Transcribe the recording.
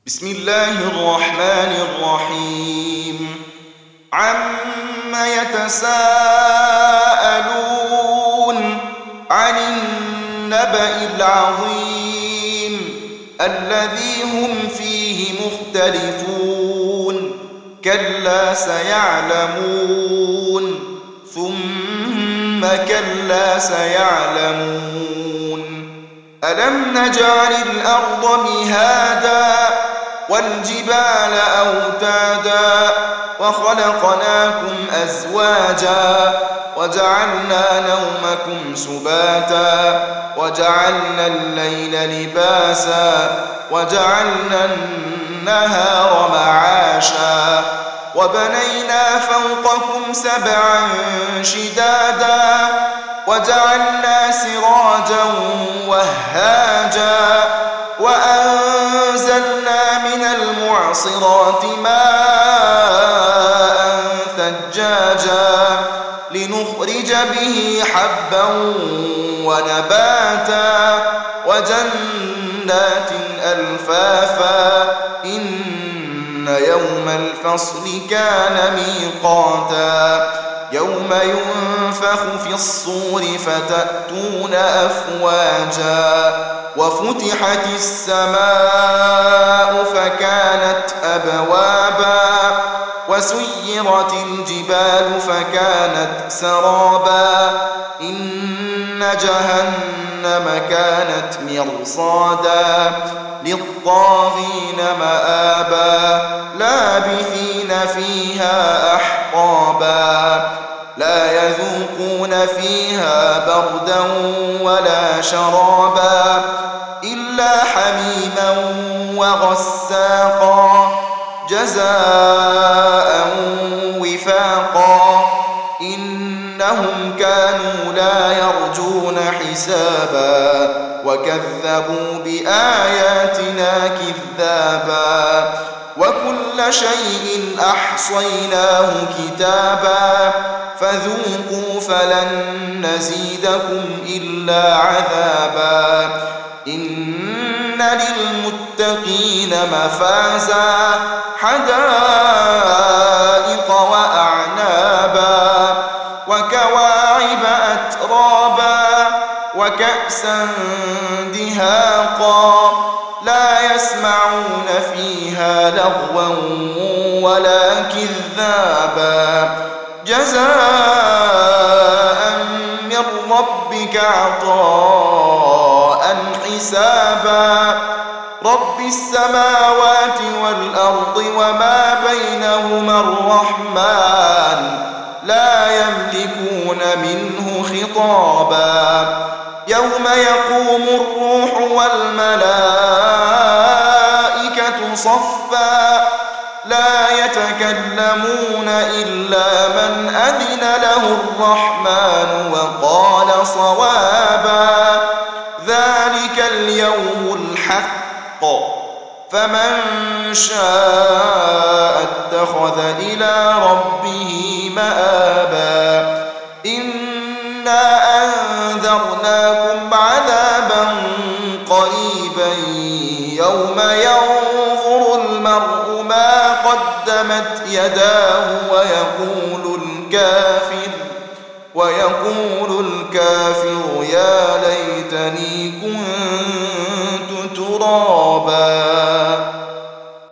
بسم الله الرحمن الرحيم. عم يتساءلون عن النبأ العظيم الذي هم فيه مختلفون. كلا سيعلمون ثم كلا سيعلمون. ألم نجعل الأرض مهادا والجبال أوتادا وخلقناكم أزواجا وجعلنا نومكم سباتا وجعلنا الليل لباسا وجعلنا النهار معاشا وبنينا فوقكم سبعا شدادا وجعلنا سراجا وهاجا وأنزلنا من المعصرات ماء ثجاجا لنخرج به حبا ونباتا وجنات ألفافا إن يوم الفصل كان ميقاتا يوم ينفخ في الصور فتأتون أفواجا وفتحت السماء فكانت أبوابا وسيرت الجبال فكانت سرابا إن جهنم كانت مرصادا للطاغين مآبا لابثين فيها أحقابا لا يذوقون فيها بردا ولا شرابا إلا حميما وغساقا جزاء وفاقا إنهم كانوا لا يرجون حسابا وكذبوا بآياتنا كذابا وكل شيء أحصيناه كتابا فذوقوا فلن نزيدكم إلا عذابا إن للمتقين مفازا حدائق وأعنابا وكواعب أترابا وكأسا دهاقا لا يسمعون فيها لغوا ولا كذابا جزاء من ربك عطاء حسابا رب السماوات والأرض وما بينهما الرحمن لا يملكون منه خطابا يوم يقوم الروح والملائكة صفا لا يتكلمون إلا من أذن له الرحمن وقال صوابا ذلك اليوم الحق فمن شاء اتخذ إلى ربه مآبا إنا أنذرناكم عذابا قريبا يوم ينظر المرء ما قدمت يداه ويقول الكافر يا ليتني كنت ترابا.